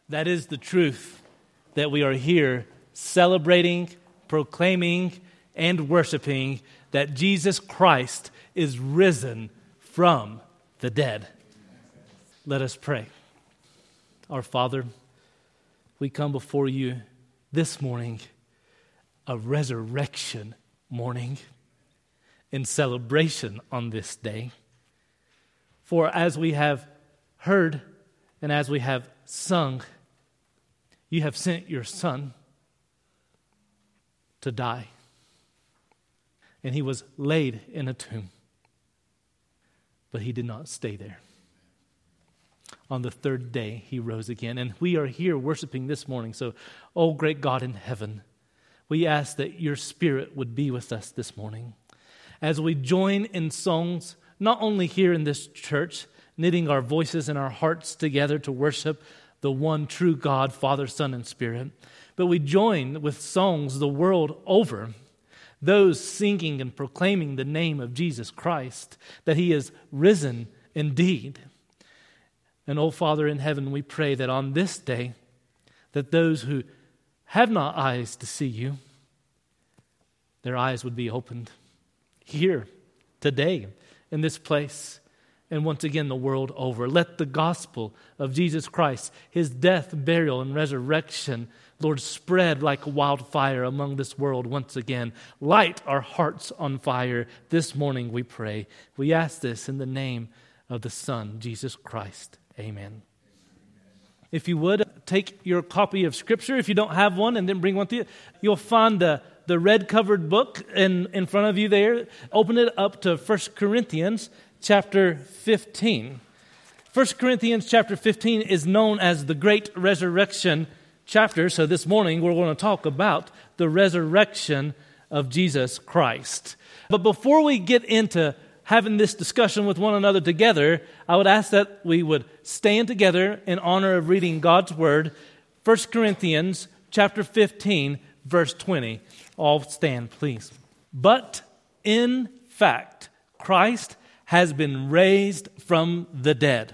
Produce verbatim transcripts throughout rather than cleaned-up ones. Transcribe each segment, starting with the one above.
That is the truth that we are here celebrating, proclaiming, and worshiping that Jesus Christ is risen from the dead. Let us pray. Our Father, we come before you this morning, a resurrection morning, in celebration on this day. For as we have heard and as we have sung, you have sent your Son to die. And he was laid in a tomb. But he did not stay there. On the third day, he rose again. And we are here worshiping this morning. So, oh great God in heaven, we ask that your Spirit would be with us this morning. As we join in songs, not only here in this church, knitting our voices and our hearts together to worship the one true God, Father, Son, and Spirit, but we join with songs the world over, those singing and proclaiming the name of Jesus Christ, that he is risen indeed. And oh Father in heaven, we pray that on this day, that those who have not eyes to see you, their eyes would be opened here, today, in this place, and once again the world over. Let the gospel of Jesus Christ, his death, burial, and resurrection, Lord, spread like wildfire among this world once again. Light our hearts on fire this morning, we pray. We ask this in the name of the Son, Jesus Christ. Amen. If you would, take your copy of Scripture, if you don't have one, and then bring one to you. You'll find the, the red-covered book in, in front of you there. Open it up to First Corinthians chapter fifteen. First Corinthians chapter fifteen is known as the Great Resurrection chapter, so this morning we're going to talk about the resurrection of Jesus Christ. But before we get into having this discussion with one another together, I would ask that we would stand together in honor of reading God's Word, First Corinthians chapter fifteen, verse twenty. All stand, please. But in fact, Christ has been raised from the dead,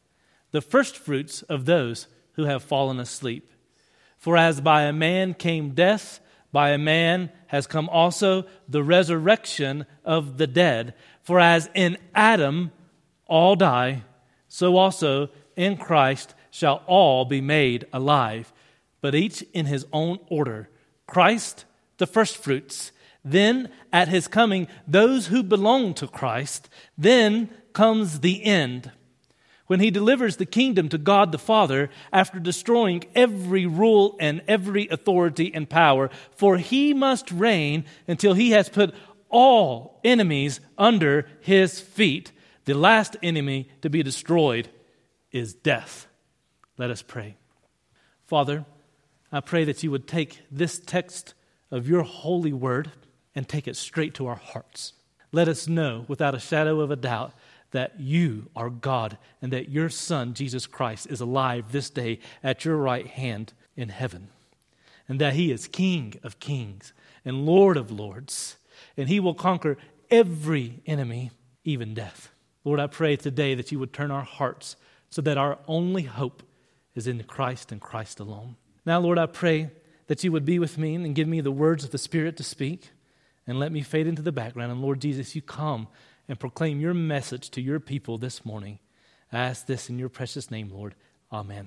the firstfruits of those who have fallen asleep. For as by a man came death, by a man has come also the resurrection of the dead. For as in Adam all die, so also in Christ shall all be made alive, but each in his own order. Christ, the firstfruits. Then at his coming, those who belong to Christ. Then comes the end, when he delivers the kingdom to God the Father after destroying every rule and every authority and power. For he must reign until he has put all enemies under his feet. The last enemy to be destroyed is death. Let us pray. Father, I pray that you would take this text of your holy word and take it straight to our hearts. Let us know without a shadow of a doubt that you are God and that your Son, Jesus Christ, is alive this day at your right hand in heaven, and that he is King of kings and Lord of lords, and he will conquer every enemy, even death. Lord, I pray today that you would turn our hearts so that our only hope is in Christ and Christ alone. Now, Lord, I pray that you would be with me and give me the words of the Spirit to speak, and let me fade into the background. And Lord Jesus, you come and proclaim your message to your people this morning. I ask this in your precious name, Lord. Amen.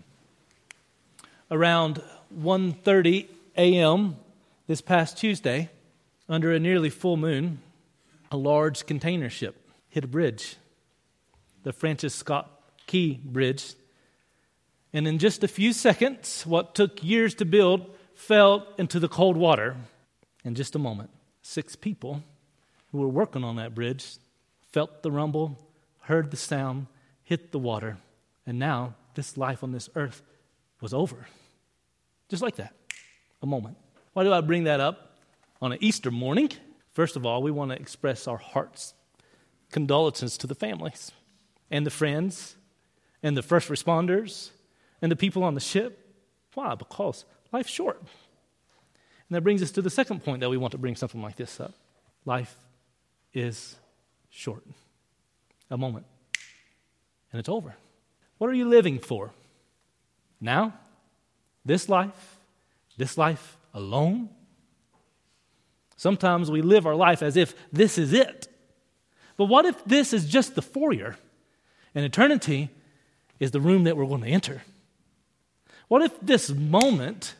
Around one thirty a.m. this past Tuesday, under a nearly full moon, a large container ship hit a bridge, the Francis Scott Key Bridge. And in just a few seconds, what took years to build fell into the cold water. In just a moment, six people who were working on that bridge felt the rumble, heard the sound, hit the water, and now this life on this earth was over. Just like that, a moment. Why do I bring that up on an Easter morning? First of all, we want to express our hearts' condolences to the families and the friends and the first responders and the people on the ship. Why? Because life's short. And that brings us to the second point that we want to bring something like this up. Life is short. A moment. And it's over. What are you living for? Now This life, this life alone. Sometimes we live our life as if this is it. But what if this is just the foyer and eternity is the room that we're going to enter? What if this moment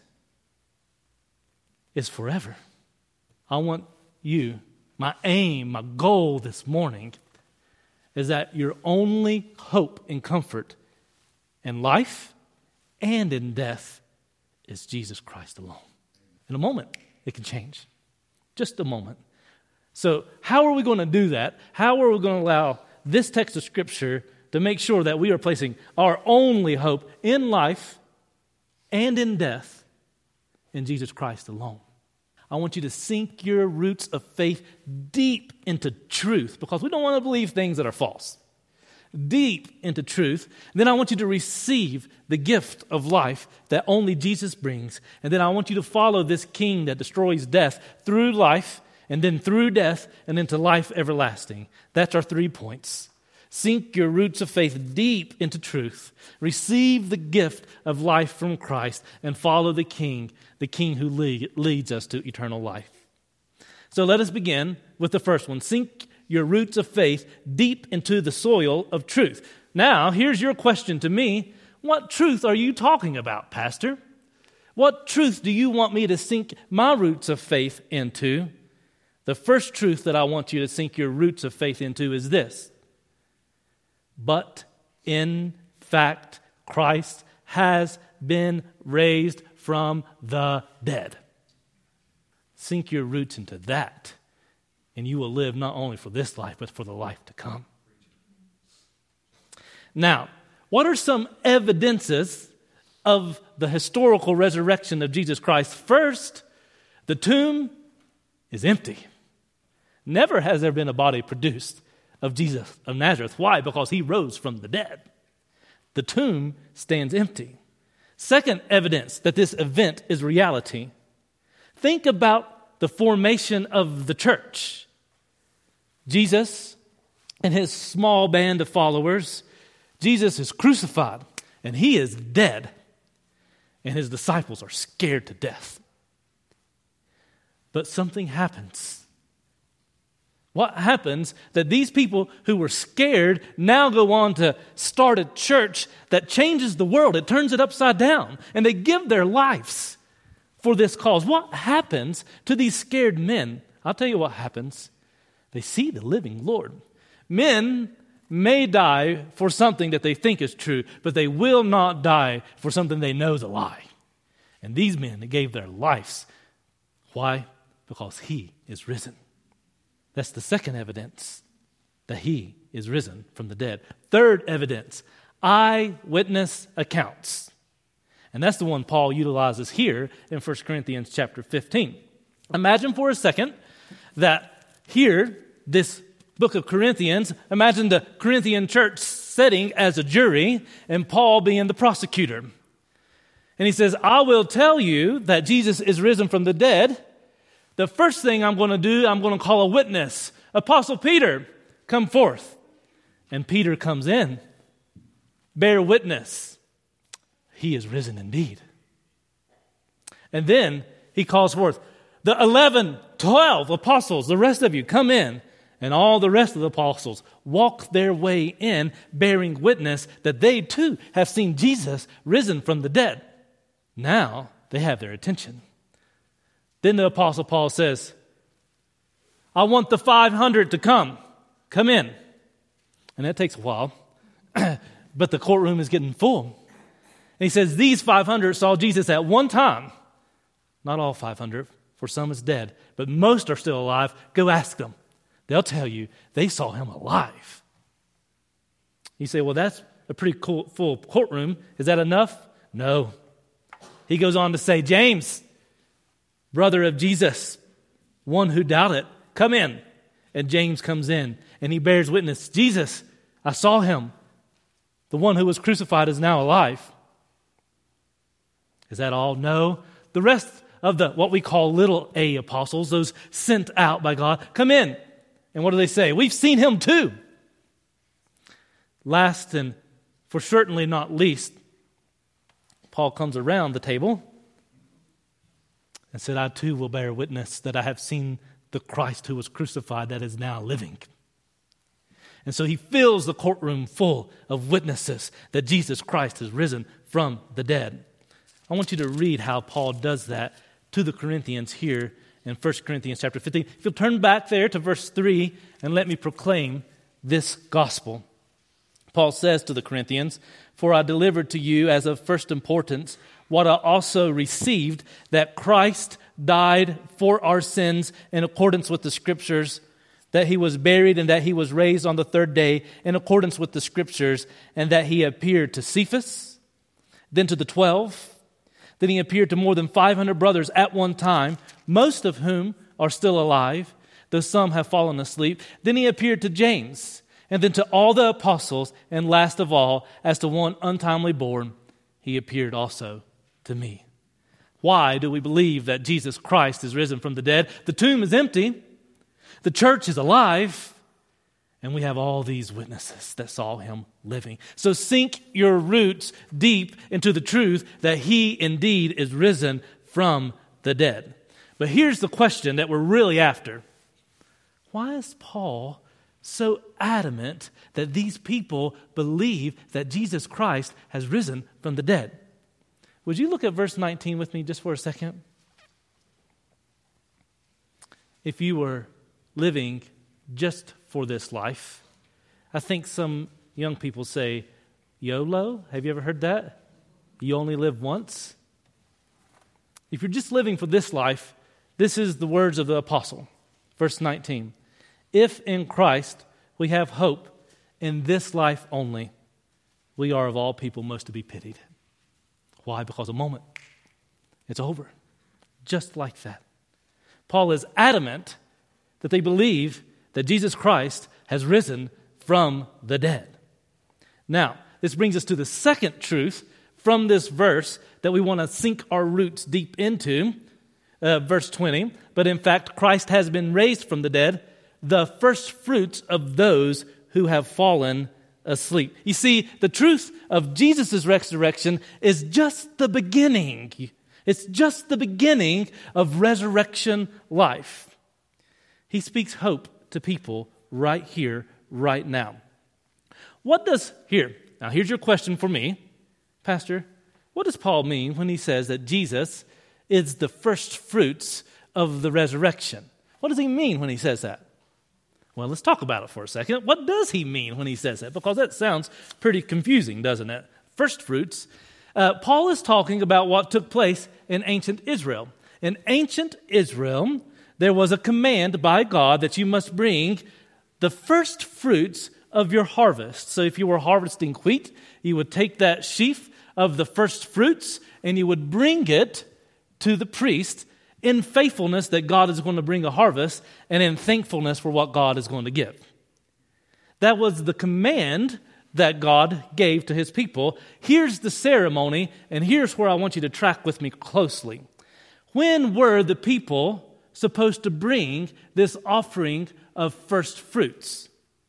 is forever? I want you, my aim, my goal this morning is that your only hope and comfort in life and in death is Jesus Christ alone. In a moment, it can change. Just a moment. So how are we going to do that? How are we going to allow this text of Scripture to make sure that we are placing our only hope in life and in death in Jesus Christ alone? I want you to sink your roots of faith deep into truth, because we don't want to believe things that are false. Deep into truth. Then I want you to receive the gift of life that only Jesus brings. And then I want you to follow this King that destroys death through life, and then through death, and into life everlasting. That's our three points. Sink your roots of faith deep into truth. Receive the gift of life from Christ, and follow the King, the King who lead, leads us to eternal life. So let us begin with the first one. Sink your roots of faith deep into the soil of truth. Now, here's your question to me. What truth are you talking about, Pastor? What truth do you want me to sink my roots of faith into? The first truth that I want you to sink your roots of faith into is this. But in fact, Christ has been raised from the dead. Sink your roots into that, and you will live not only for this life, but for the life to come. Now, what are some evidences of the historical resurrection of Jesus Christ? First, the tomb is empty. Never has there been a body produced of Jesus of Nazareth. Why? Because he rose from the dead. The tomb stands empty. Second evidence that this event is reality. Think about the formation of the church. Jesus and his small band of followers. Jesus is crucified and he is dead. And his disciples are scared to death. But something happens. What happens that these people who were scared now go on to start a church that changes the world. It turns it upside down. And they give their lives for this cause. What happens to these scared men? I'll tell you what happens. They see the living Lord. Men may die for something that they think is true, but they will not die for something they know is a lie. And these men gave their lives. Why? Because he is risen. That's the second evidence that he is risen from the dead. Third evidence, eyewitness accounts. And that's the one Paul utilizes here in First Corinthians chapter fifteen. Imagine for a second that here, this book of Corinthians, imagine the Corinthian church sitting as a jury and Paul being the prosecutor. And he says, I will tell you that Jesus is risen from the dead. The first thing I'm going to do, I'm going to call a witness. Apostle Peter, come forth. And Peter comes in. Bear witness. He is risen indeed. And then he calls forth the eleven, twelve apostles, the rest of you, come in. And all the rest of the apostles walk their way in, bearing witness that they too have seen Jesus risen from the dead. Now they have their attention. Then the Apostle Paul says, I want the five hundred to come. Come in. And that takes a while. But the courtroom is getting full. And he says, these five hundred saw Jesus at one time. Not all five hundred, for some is dead. But most are still alive. Go ask them. They'll tell you they saw him alive. You say, well, that's a pretty cool, full courtroom. Is that enough? No. He goes on to say, James, brother of Jesus, one who doubted, come in. And James comes in and he bears witness. Jesus, I saw him. The one who was crucified is now alive. Is that all? No. The rest of the what we call little a apostles, those sent out by God, come in. And what do they say? We've seen him too. Last and for certainly not least, Paul comes around the table and said, I too will bear witness that I have seen the Christ who was crucified that is now living. And so he fills the courtroom full of witnesses that Jesus Christ has risen from the dead. I want you to read how Paul does that to the Corinthians here in First Corinthians chapter fifteen. If you'll turn back there to verse three and let me proclaim this gospel. Paul says to the Corinthians, for I delivered to you as of first importance what I also received, that Christ died for our sins in accordance with the Scriptures, that he was buried and that he was raised on the third day in accordance with the Scriptures, and that he appeared to Cephas, then to the twelve. Then he appeared to more than five hundred brothers at one time, most of whom are still alive, though some have fallen asleep. Then he appeared to James, and then to all the apostles, and last of all, as to one untimely born, he appeared also to me. Why do we believe that Jesus Christ is risen from the dead? The tomb is empty, the church is alive, and we have all these witnesses that saw him living. So sink your roots deep into the truth that he indeed is risen from the dead. But here's the question that we're really after. Why is Paul so adamant that these people believe that Jesus Christ has risen from the dead? Would you look at verse nineteen with me just for a second? If you were living just for this life, I think some young people say, YOLO. Have you ever heard that? You only live once. If you're just living for this life, this is the words of the apostle. Verse nineteen. If in Christ we have hope in this life only, we are of all people most to be pitied. Why? Because a moment, it's over. Just like that. Paul is adamant that they believe that Jesus Christ has risen from the dead. Now, this brings us to the second truth from this verse that we want to sink our roots deep into. Uh, verse twenty, but in fact, Christ has been raised from the dead, the first fruits of those who have fallen asleep. You see, the truth of Jesus' resurrection is just the beginning. It's just the beginning of resurrection life. He speaks hope to people right here, right now. What does, here, now here's your question for me, Pastor, what does Paul mean when he says that Jesus is the first fruits of the resurrection? What does he mean when he says that? Well, let's talk about it for a second. What does he mean when he says that? Because that sounds pretty confusing, doesn't it? First fruits. Uh, Paul is talking about what took place in ancient Israel. In ancient Israel, there was a command by God that you must bring the first fruits of your harvest. So if you were harvesting wheat, you would take that sheaf of the first fruits and you would bring it to the priest in faithfulness that God is going to bring a harvest and in thankfulness for what God is going to give. That was the command that God gave to his people. Here's the ceremony, and here's where I want you to track with me closely. When were the people supposed to bring this offering of first fruits?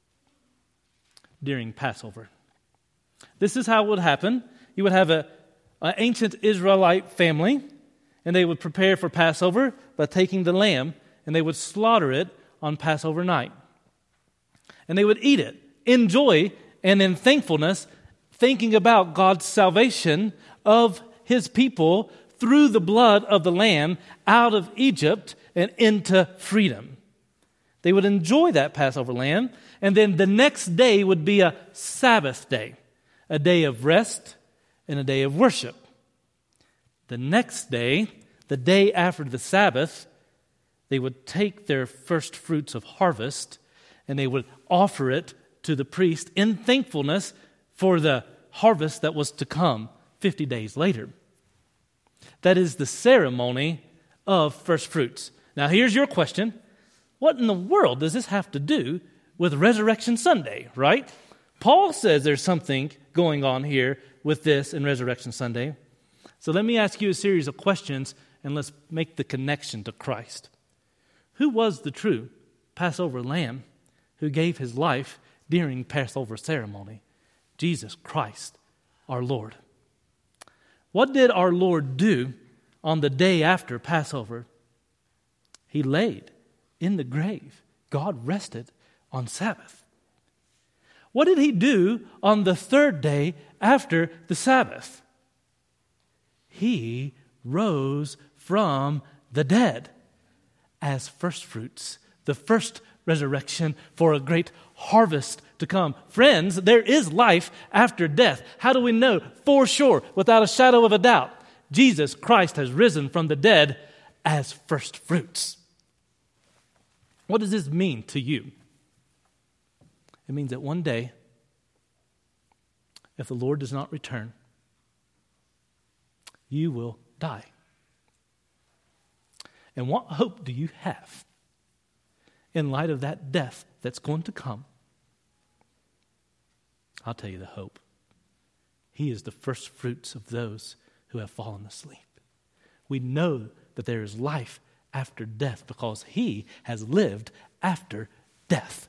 During Passover. This is how it would happen. You would have a, an ancient Israelite family, and they would prepare for Passover by taking the lamb, and they would slaughter it on Passover night. And they would eat it, enjoy, and in thankfulness, thinking about God's salvation of his people through the blood of the lamb out of Egypt and into freedom. They would enjoy that Passover lamb, and then the next day would be a Sabbath day, a day of rest and a day of worship. The next day, the day after the Sabbath, they would take their first fruits of harvest and they would offer it to the priest in thankfulness for the harvest that was to come fifty days later. That is the ceremony of first fruits. Now here's your question. What in the world does this have to do with Resurrection Sunday, right? Paul says there's something going on here with this in Resurrection Sunday. So let me ask you a series of questions and let's make the connection to Christ. Who was the true Passover lamb who gave his life during Passover ceremony? Jesus Christ, our Lord. What did our Lord do on the day after Passover? He laid in the grave. God rested on Sabbath. What did he do on the third day after the Sabbath? He rose from the dead as firstfruits, the first resurrection for a great harvest to come. Friends, there is life after death. How do we know? For sure, without a shadow of a doubt, Jesus Christ has risen from the dead as firstfruits. What does this mean to you? It means that one day, if the Lord does not return, you will die. And what hope do you have in light of that death that's going to come? I'll tell you the hope. He is the first fruits of those who have fallen asleep. We know that there is life after death because he has lived after death.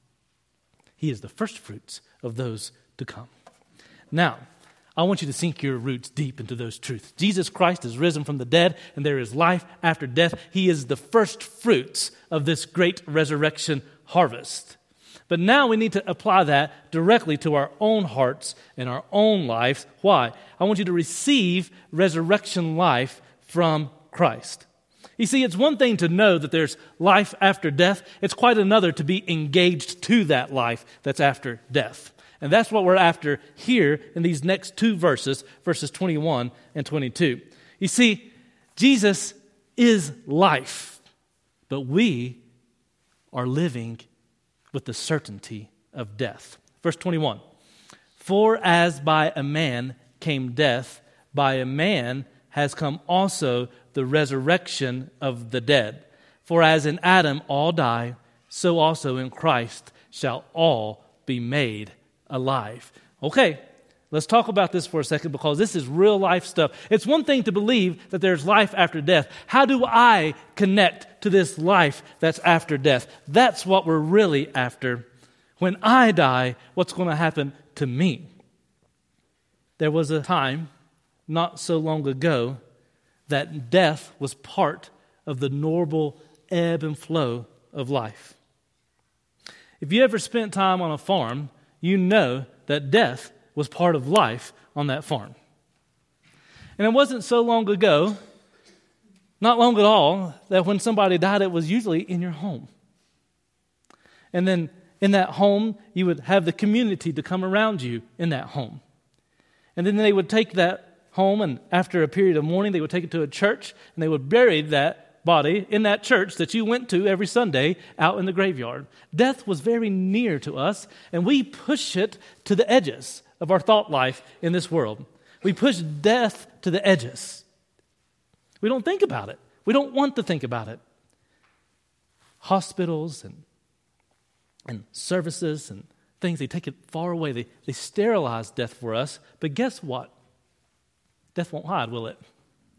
He is the first fruits of those to come. Now, I want you to sink your roots deep into those truths. Jesus Christ is risen from the dead, and there is life after death. He is the first fruits of this great resurrection harvest. But now we need to apply that directly to our own hearts and our own lives. Why? I want you to receive resurrection life from Christ. You see, it's one thing to know that there's life after death. It's quite another to be engaged to that life that's after death. And that's what we're after here in these next two verses, verses twenty-one and twenty-two. You see, Jesus is life, but we are living with the certainty of death. Verse twenty-one, for as by a man came death, by a man has come also the resurrection of the dead. For as in Adam all die, so also in Christ shall all be made alive. Okay, let's talk about this for a second because this is real life stuff. It's one thing to believe that there's life after death. How do I connect to this life that's after death? That's what we're really after. When I die, what's going to happen to me? There was a time not so long ago that death was part of the normal ebb and flow of life. If you ever spent time on a farm, you know that death was part of life on that farm. And it wasn't so long ago, not long at all, that when somebody died, it was usually in your home. And then in that home, you would have the community to come around you in that home. And then they would take that home, and after a period of mourning, they would take it to a church, and they would bury that body in that church that you went to every Sunday out in the graveyard. Death was very near to us, and we push it to the edges of our thought life in this world. We push death to the edges. We don't think about it. We don't want to think about it. Hospitals and, and services and things, they take it far away. They, they sterilize death for us. But guess what? Death won't hide, will it?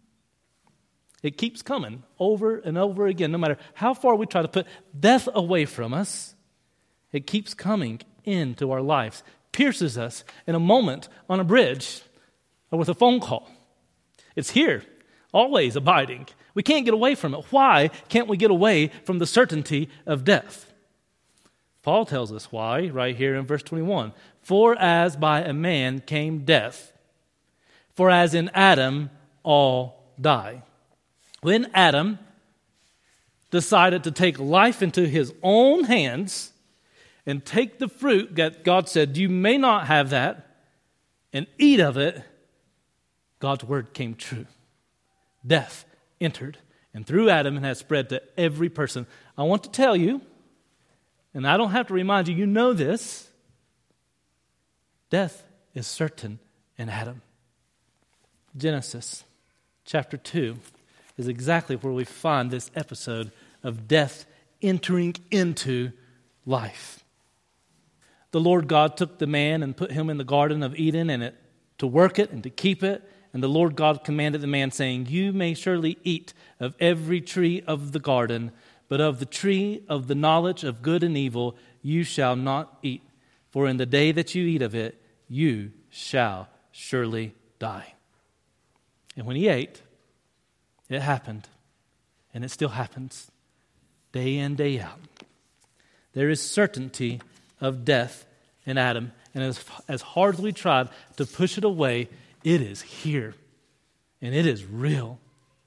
It keeps coming over and over again. No matter how far we try to put death away from us, it keeps coming into our lives, pierces us in a moment on a bridge or with a phone call. It's here, always abiding. We can't get away from it. Why can't we get away from the certainty of death? Paul tells us why right here in verse twenty-one. For as by a man came death, for as in Adam all die. When Adam decided to take life into his own hands and take the fruit that God said, you may not have that, and eat of it, God's word came true. Death entered, and through Adam it has spread to every person. I want to tell you, and I don't have to remind you, you know this, death is certain in Adam. Genesis chapter two is exactly where we find this episode of death entering into life. The Lord God took the man and put him in the Garden of Eden and it to work it and to keep it. And the Lord God commanded the man, saying, you may surely eat of every tree of the garden, but of the tree of the knowledge of good and evil you shall not eat. For in the day that you eat of it, you shall surely die. And when he ate, it happened, and it still happens, day in, day out. There is certainty of death in Adam, and as, as hard as we tried to push it away, it is here, and it is real.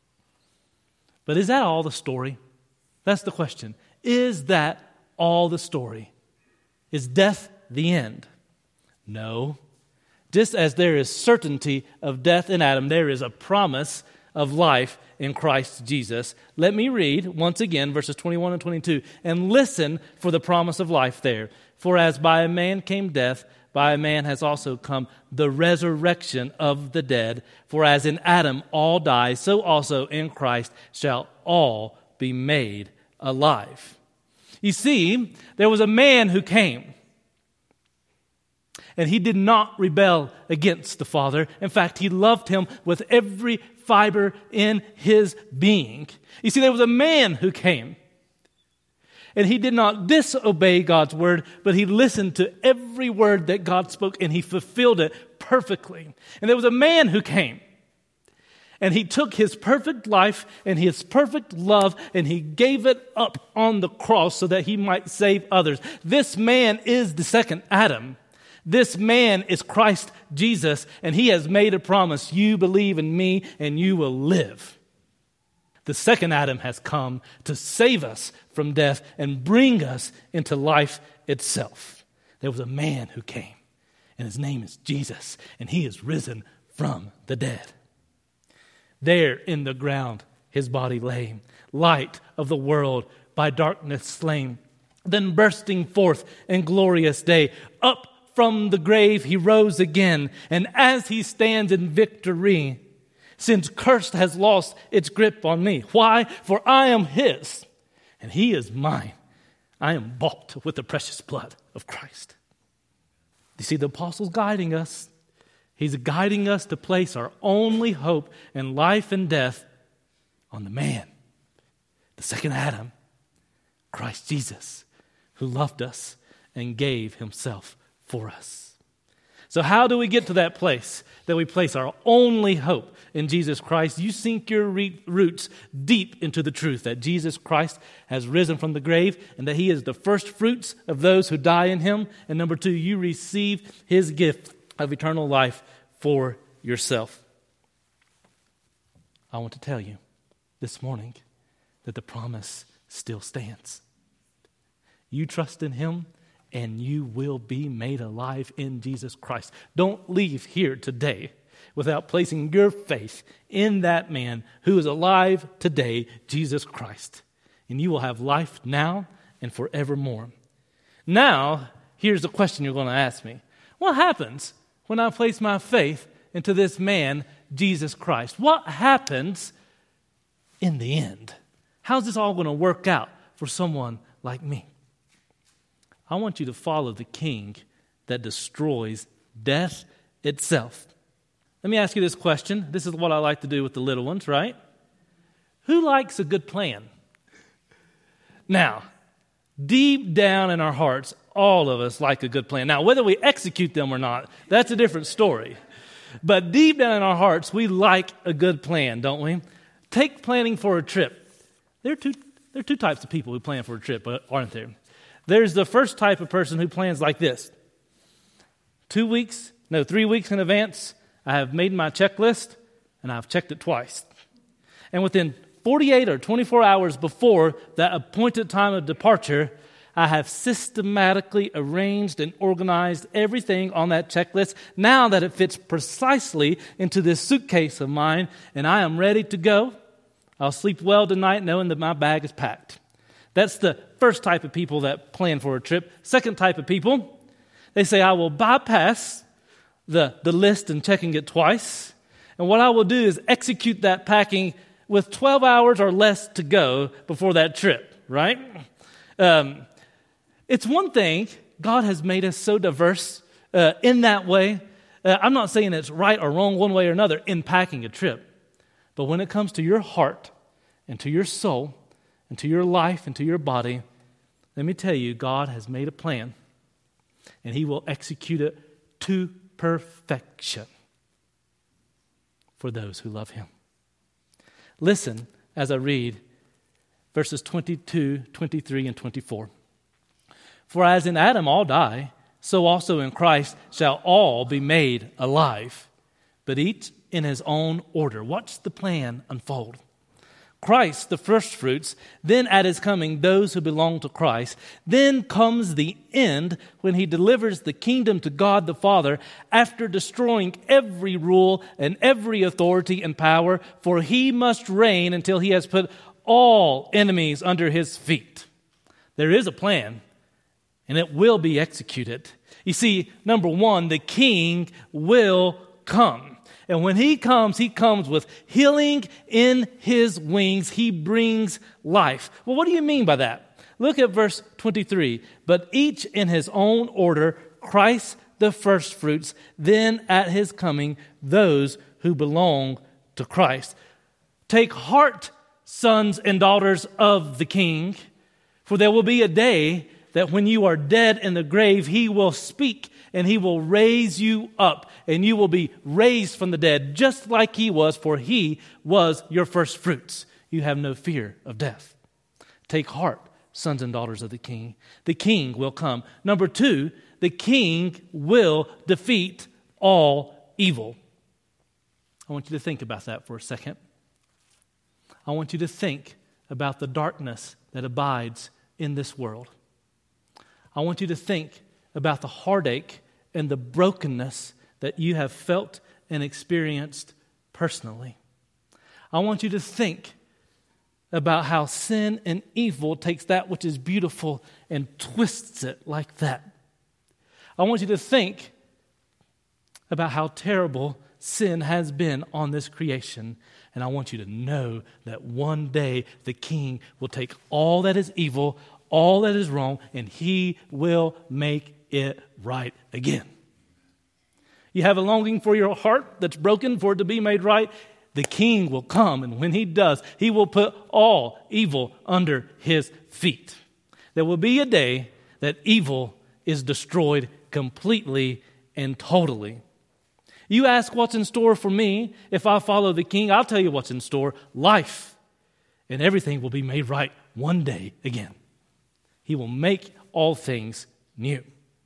But is that all the story? That's the question. Is that all the story? Is death the end? No. Just as there is certainty of death in Adam, there is a promise of life in Christ Jesus. Let me read once again verses twenty-one and twenty-two and listen for the promise of life there. For as by a man came death, by a man has also come the resurrection of the dead. For as in Adam all die, so also in Christ shall all be made alive. You see, there was a man who came, and he did not rebel against the Father. In fact, he loved him with every fiber in his being. You see, there was a man who came, and he did not disobey God's word, but he listened to every word that God spoke, and he fulfilled it perfectly. And there was a man who came, and he took his perfect life and his perfect love, and he gave it up on the cross so that he might save others. This man is the second Adam. This man is Christ Jesus, and he has made a promise. You believe in me, and you will live. The second Adam has come to save us from death and bring us into life itself. There was a man who came, and his name is Jesus, and he is risen from the dead. There in the ground his body lay, light of the world, by darkness slain, then bursting forth in glorious day, up from the grave he rose again, and as he stands in victory, since curse has lost its grip on me. Why? For I am his, and he is mine. I am bought with the precious blood of Christ. You see, the apostle's guiding us. He's guiding us to place our only hope in life and death on the man, the second Adam, Christ Jesus, who loved us and gave himself for us. So how do we get to that place that we place our only hope in Jesus Christ? You sink your re- roots deep into the truth that Jesus Christ has risen from the grave and that he is the first fruits of those who die in him. And number two, you receive his gift of eternal life for yourself. I want to tell you this morning that the promise still stands. You trust in him, and you will be made alive in Jesus Christ. Don't leave here today without placing your faith in that man who is alive today, Jesus Christ. And you will have life now and forevermore. Now, here's the question you're going to ask me. What happens when I place my faith into this man, Jesus Christ? What happens in the end? How's this all going to work out for someone like me? I want you to follow the King that destroys death itself. Let me ask you this question. This is what I like to do with the little ones, right? Who likes a good plan? Now, deep down in our hearts, all of us like a good plan. Now, whether we execute them or not, that's a different story. But deep down in our hearts, we like a good plan, don't we? Take planning for a trip. There are two, there are two types of people who plan for a trip, aren't there? There's the first type of person who plans like this. Two weeks, no, three weeks in advance, I have made my checklist, and I've checked it twice. And within forty-eight or twenty-four hours before that appointed time of departure, I have systematically arranged and organized everything on that checklist now that it fits precisely into this suitcase of mine, and I am ready to go. I'll sleep well tonight knowing that my bag is packed. That's the first type of people that plan for a trip. Second type of people, they say, I will bypass the, the list and checking it twice. And what I will do is execute that packing with twelve hours or less to go before that trip, right? Um, it's one thing, God has made us so diverse uh, in that way. Uh, I'm not saying it's right or wrong one way or another in packing a trip. But when it comes to your heart and to your soul, and to your life and to your body, let me tell you, God has made a plan, and he will execute it to perfection for those who love him. Listen as I read verses twenty-two, twenty-three, and twenty-four. For as in Adam all die, so also in Christ shall all be made alive, but each in his own order. Watch the plan unfold. Christ, the firstfruits, then at his coming, those who belong to Christ. Then comes the end when he delivers the kingdom to God the Father after destroying every rule and every authority and power, for he must reign until he has put all enemies under his feet. There is a plan, and it will be executed. You see, number one, the king will come. And when he comes, he comes with healing in his wings. He brings life. Well, what do you mean by that? Look at verse twenty-three. But each in his own order, Christ the firstfruits, then at his coming, those who belong to Christ. Take heart, sons and daughters of the King, for there will be a day that when you are dead in the grave, he will speak and he will raise you up, and you will be raised from the dead, just like he was, for he was your first fruits. You have no fear of death. Take heart, sons and daughters of the King. The King will come. Number two, the King will defeat all evil. I want you to think about that for a second. I want you to think about the darkness that abides in this world. I want you to think about the heartache and the brokenness that you have felt and experienced personally. I want you to think about how sin and evil takes that which is beautiful and twists it like that. I want you to think about how terrible sin has been on this creation. And I want you to know that one day the King will take all that is evil, all that is wrong, and he will make it right again. You have a longing for your heart that's broken for it to be made right. The King will come, and when he does, he will put all evil under his feet. There will be a day that evil is destroyed completely and totally. You ask what's in store for me if I follow the King. I'll tell you what's in store: life. And everything will be made right one day again. He will make all things new.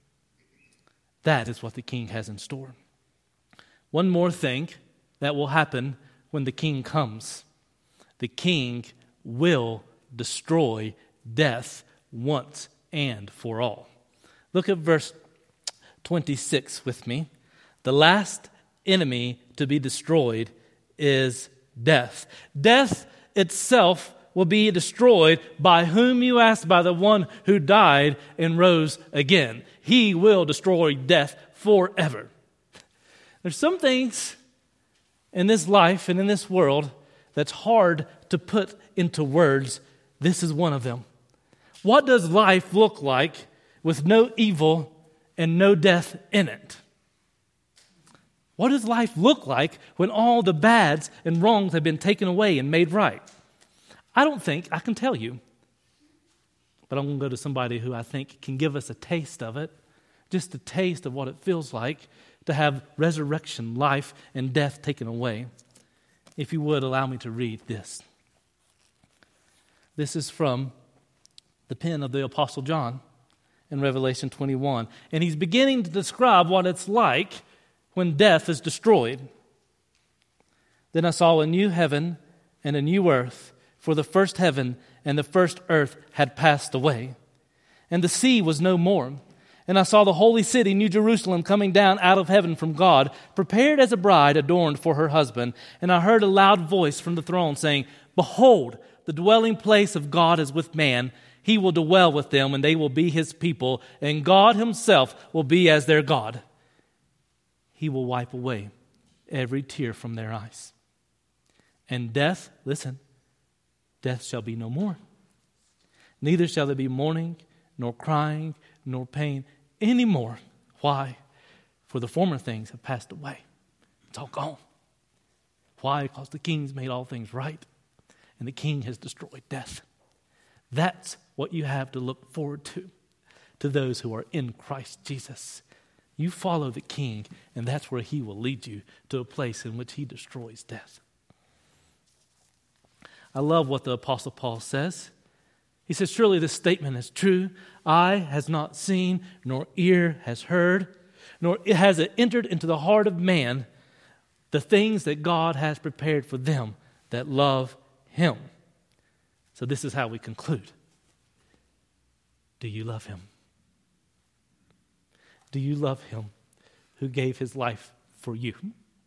That is what the King has in store. One more thing that will happen when the King comes. The King will destroy death once and for all. Look at verse twenty-six with me. The last enemy to be destroyed is death. Death itself will be destroyed by whom you ask? By the one who died and rose again. He will destroy death forever. There's some things in this life and in this world that's hard to put into words. This is one of them. What does life look like with no evil and no death in it? What does life look like when all the bads and wrongs have been taken away and made right? I don't think I can tell you. But I'm going to go to somebody who I think can give us a taste of it, just a taste of what it feels like to have resurrection, life, and death taken away. If you would, allow me to read this. This is from the pen of the Apostle John in Revelation twenty-one. And he's beginning to describe what it's like when death is destroyed. Then I saw a new heaven and a new earth, for the first heaven and the first earth had passed away, and the sea was no more. And I saw the holy city, New Jerusalem, coming down out of heaven from God, prepared as a bride adorned for her husband. And I heard a loud voice from the throne saying, "Behold, the dwelling place of God is with man. He will dwell with them, and they will be his people, and God himself will be as their God. He will wipe away every tear from their eyes. And death," listen, "death shall be no more. Neither shall there be mourning, nor crying, nor pain anymore." Why? For the former things have passed away. It's all gone. Why? Because the King's made all things right, and the King has destroyed death. That's what you have to look forward to, to those who are in Christ Jesus. You follow the King, and that's where he will lead you to a place in which he destroys death. I love what the Apostle Paul says. He says, surely this statement is true. Eye has not seen, nor ear has heard, nor has it entered into the heart of man the things that God has prepared for them that love him. So this is how we conclude. Do you love him? Do you love him who gave his life for you?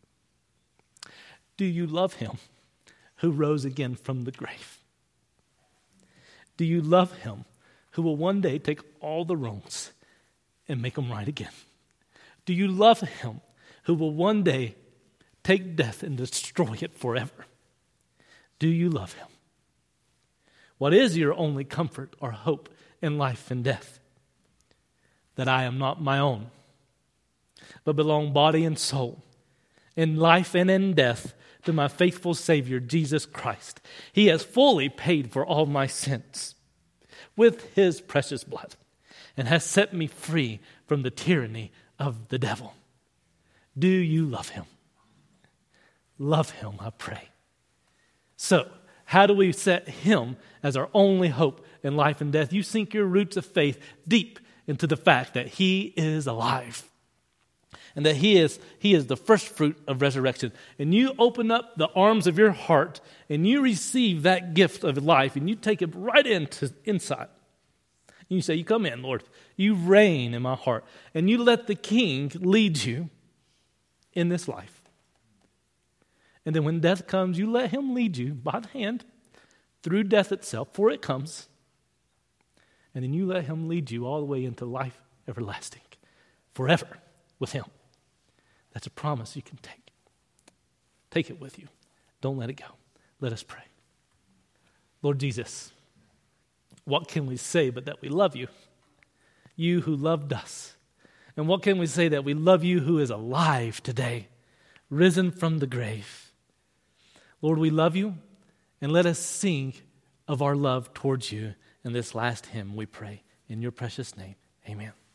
Do you love him who rose again from the grave? Do you love him who will one day take all the wrongs and make them right again? Do you love him who will one day take death and destroy it forever? Do you love him? What is your only comfort or hope in life and death? That I am not my own, but belong body and soul, in life and in death, to my faithful Savior, Jesus Christ. He has fully paid for all my sins with his precious blood and has set me free from the tyranny of the devil. Do you love him? Love him, I pray. So, how do we set him as our only hope in life and death? You sink your roots of faith deep into the fact that he is alive and that he is, he is the first fruit of resurrection. And you open up the arms of your heart and you receive that gift of life and you take it right into inside. And you say, you come in, Lord. You reign in my heart. And you let the King lead you in this life. And then when death comes, you let him lead you by the hand through death itself, for it comes. And then you let him lead you all the way into life everlasting, forever with him. That's a promise you can take. Take it with you. Don't let it go. Let us pray. Lord Jesus, what can we say but that we love you? You who loved us. And what can we say that we love you who is alive today, risen from the grave? Lord, we love you, and let us sing of our love towards you in this last hymn, we pray. In your precious name, amen.